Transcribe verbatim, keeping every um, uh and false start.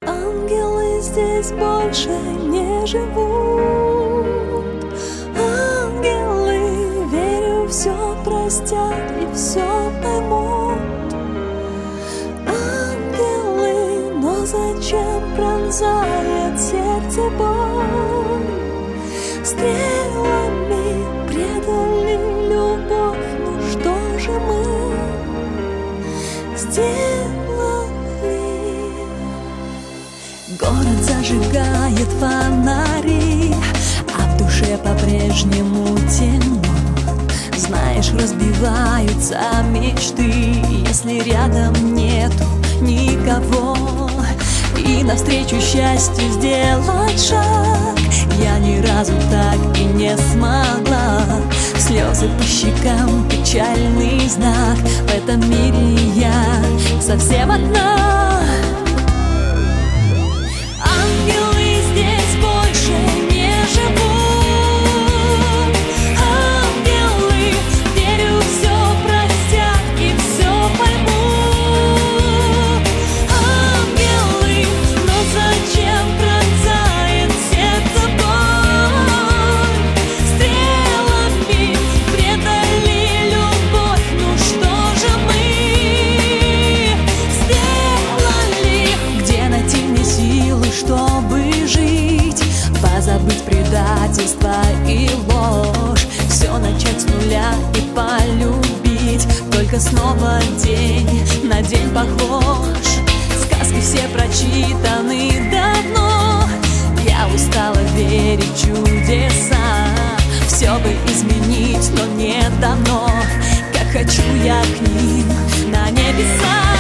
Ангелы здесь больше не живут. Ангелы, верю, все простят и все поймут. Ангелы, но зачем пронзает сердце боль? Стрелами предали любовь, ну что же мы сделали? Город зажигает фонари, а в душе по-прежнему темно. Знаешь, разбиваются мечты, если рядом нету никого. И навстречу счастью сделать шаг я ни разу так и не смогла. Слезы по щекам, печальный знак. В этом мире я совсем одна. Ангелы здесь больше не живут. Ангелы, верю, все простят и все поймут. Ангелы, но зачем пронзает сердце боль? Стрелами предали любовь, ну что же мы сделали? Где найти мне силы, чтобы жить? Позабыть предательство и ложь, все начать с нуля и полюбить. Только снова день на день похож. Сказки все прочитаны давно. Я устала верить в чудеса. Все бы изменить, но не дано. Как хочу я к ним на небеса.